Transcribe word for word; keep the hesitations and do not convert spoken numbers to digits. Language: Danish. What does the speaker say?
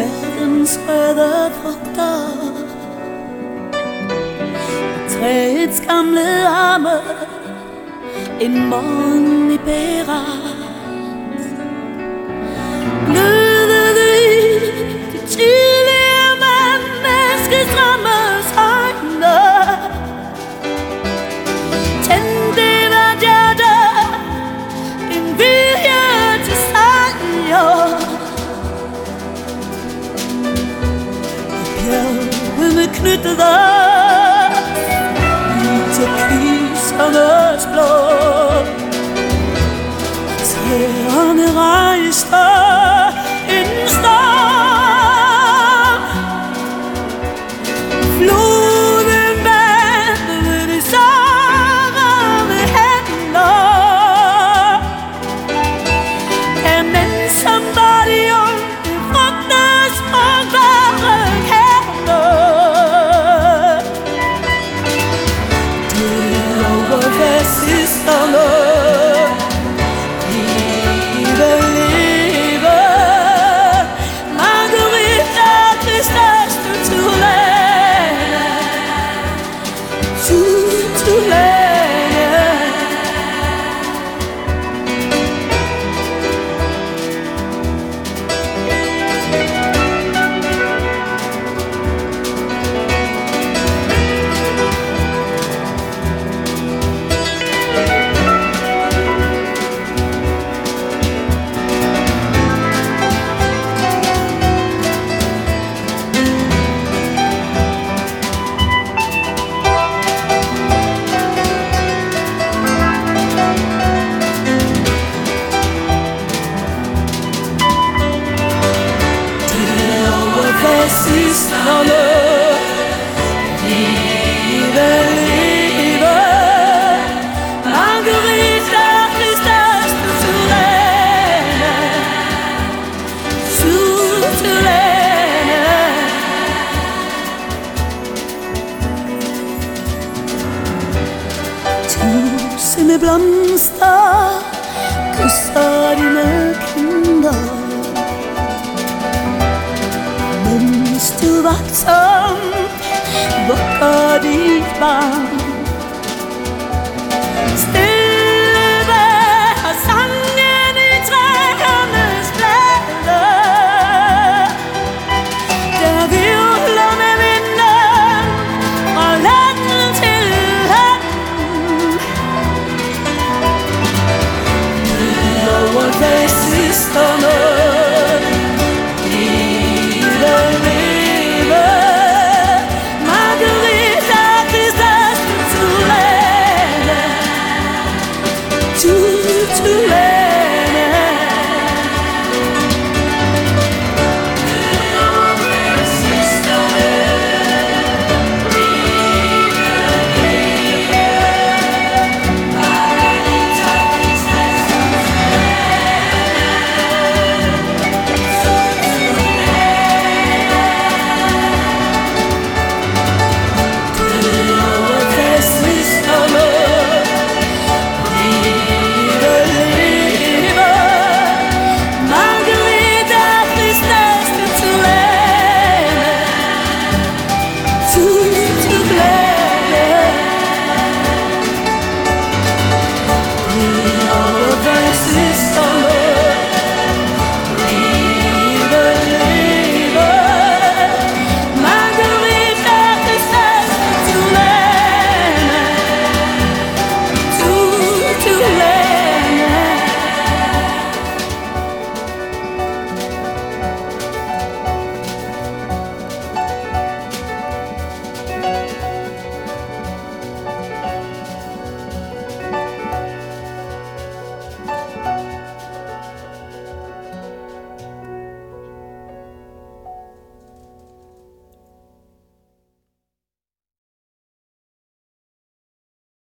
verdens røde frugter, træets gamle arme, en morgen i bæret. Glødede i de tidlige menneskesdrømmes øjne, tændte hvert hjerte en vilje til sejr. Og bjergene knyttede i turkisernes blå, tæerne rejste en storm. Floden vandrede de sarvede hænder, kan mænd som var de unge frugtes frugtbare kærne. Det over fascisterne. Fascisterne, live, live, Margarita, Christas, suveræne, suveræne. Tusinde blomster kysser dine kinder, du vagtsomt vugger dit barn.